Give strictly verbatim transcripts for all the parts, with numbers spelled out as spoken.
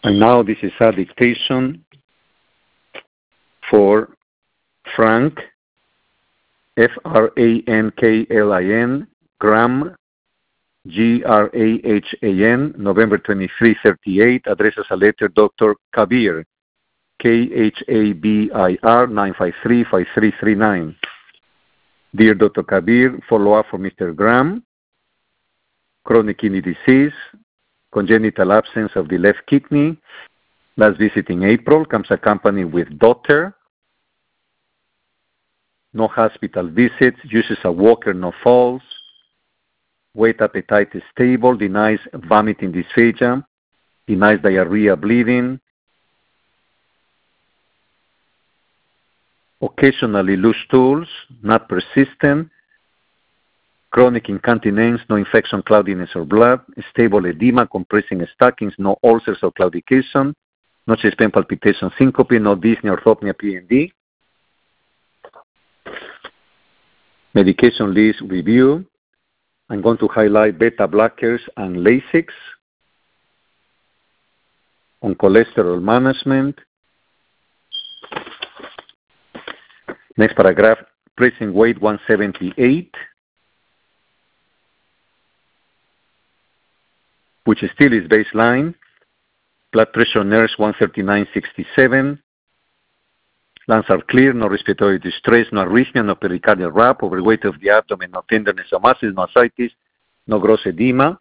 And now this is a dictation for Frank, F R A N K L I N, Graham, G R A H A N, November twenty-third, thirty-eight, addresses a letter Doctor Kabir, K H A B I R, nine five three, five three three nine. Dear Doctor Kabir, follow-up for Mister Graham, chronic kidney disease, congenital absence of the left kidney, last visit in April, comes accompanied with daughter, no hospital visits, uses a walker, no falls, weight appetite is stable, denies vomiting dysphagia, denies diarrhea, bleeding, occasionally loose stools, not persistent, chronic incontinence, no infection, cloudiness, or blood, stable edema, compressing stockings, no ulcers or claudication, no chest pain, palpitation, syncope, no dyspnea, orthopnea, P N D. Medication list review. I'm going to highlight beta blockers and Lasix. On cholesterol management. Next paragraph, present weight one seventy-eight, which still is baseline. Blood pressure nurse one thirty-nine sixty-seven. Lungs are clear, no respiratory distress, no arrhythmia, no pericardial rap, overweight of the abdomen, no tenderness of muscles, no ascites, no gross edema.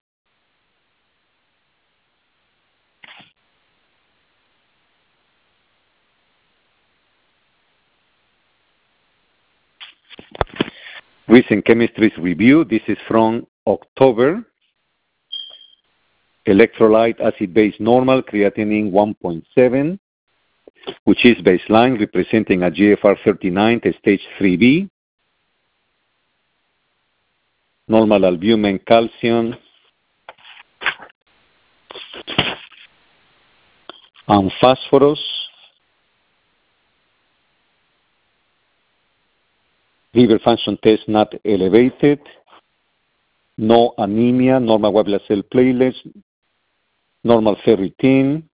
Recent chemistry's review, this is from October. Electrolyte acid base normal, creatinine one point seven, which is baseline, representing a G F R thirty-nine to stage three B. Normal albumin, calcium, and phosphorus. Liver function test not elevated. No anemia, normal white blood cell platelets, normal ferritin,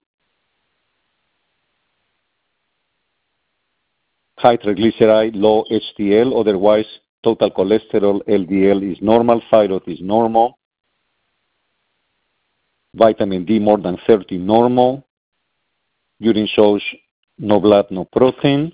high triglyceride, low H D L, otherwise total cholesterol, L D L is normal, thyroid is normal, vitamin D more than thirty normal, urine shows no blood, no protein.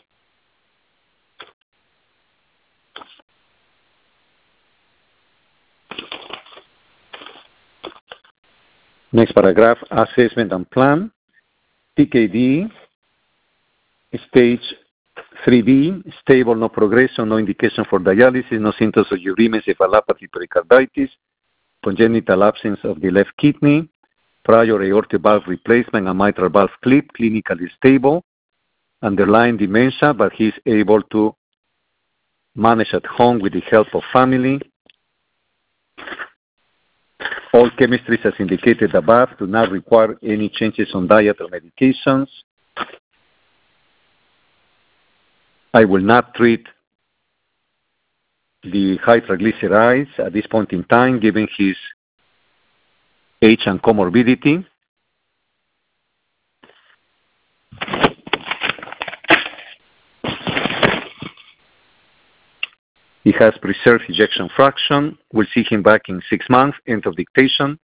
Next paragraph, assessment and plan. T K D, stage three B, stable, no progression, no indication for dialysis, no symptoms of uremia, encephalopathy, pericarditis, congenital absence of the left kidney, prior aortic valve replacement and mitral valve clip, clinically stable, underlying dementia, but he's able to manage at home with the help of family. All chemistries, as indicated above, do not require any changes on diet or medications. I will not treat the high triglycerides at this point in time, given his age and comorbidity. He has preserved ejection fraction. We'll see him back in six months. End of dictation.